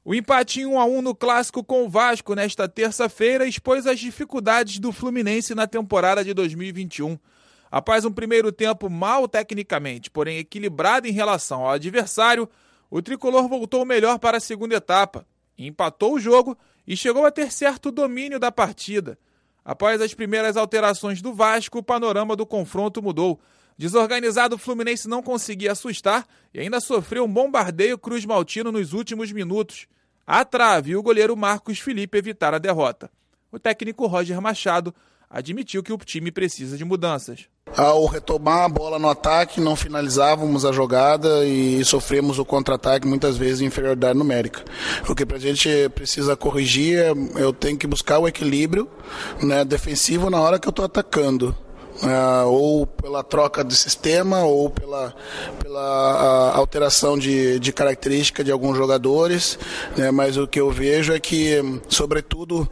O empate em 1-1 no clássico com o Vasco nesta terça-feira expôs as dificuldades do Fluminense na temporada de 2021. Após um primeiro tempo mal tecnicamente, porém equilibrado em relação ao adversário, o tricolor voltou melhor para a segunda etapa, empatou o jogo e chegou a ter certo domínio da partida. Após as primeiras alterações do Vasco, o panorama do confronto mudou. Desorganizado, o Fluminense não conseguia assustar e ainda sofreu um bombardeio cruz-maltino nos últimos minutos. A trave e o goleiro Marcos Felipe evitaram a derrota. O técnico Roger Machado admitiu que o time precisa de mudanças. Ao retomar a bola no ataque, não finalizávamos a jogada e sofremos o contra-ataque, muitas vezes em inferioridade numérica. O que a gente precisa corrigir eu tenho que buscar o equilíbrio, né, defensivo na hora que eu estou atacando. Ou pela troca de sistema ou pela alteração de característica de alguns jogadores, né? Mas o que eu vejo é que, sobretudo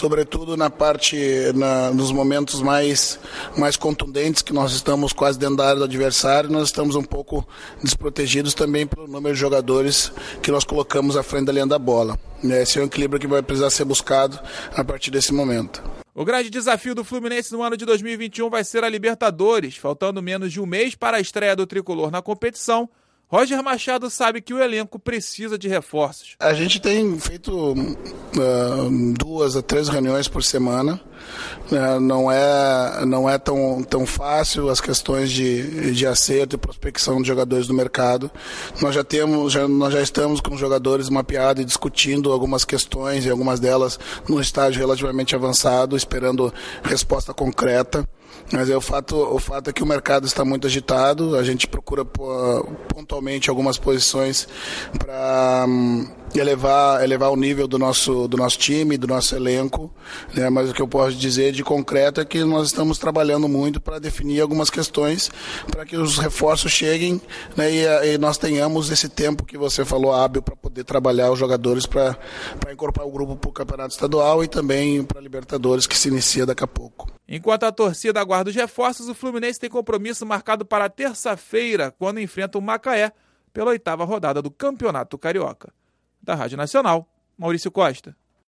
nos momentos mais contundentes, que nós estamos quase dentro da área do adversário, nós estamos um pouco desprotegidos também pelo número de jogadores que nós colocamos à frente da linha da bola. Esse é um equilíbrio que vai precisar ser buscado a partir desse momento. O grande desafio do Fluminense no ano de 2021 vai ser a Libertadores. Faltando menos de um mês para a estreia do tricolor na competição, Roger Machado sabe que o elenco precisa de reforços. A gente tem feito 2 a 3 reuniões por semana. Não é tão fácil as questões de acerto e prospecção de jogadores do mercado. Nós já estamos com os jogadores mapeados e discutindo algumas questões, e algumas delas num estágio relativamente avançado, esperando resposta concreta. Mas o fato é que o mercado está muito agitado, a gente procura pontualmente algumas posições para elevar o nível do nosso time, do nosso elenco, né? Mas o que eu posso dizer de concreto é que nós estamos trabalhando muito para definir algumas questões, para que os reforços cheguem, né? E nós tenhamos esse tempo que você falou hábil para poder trabalhar os jogadores para incorporar o grupo para o Campeonato Estadual e também para a Libertadores, que se inicia daqui a pouco. Enquanto a torcida aguarda os reforços, o Fluminense tem compromisso marcado para terça-feira, quando enfrenta o Macaé pela 8ª rodada do Campeonato Carioca. Da Rádio Nacional, Maurício Costa.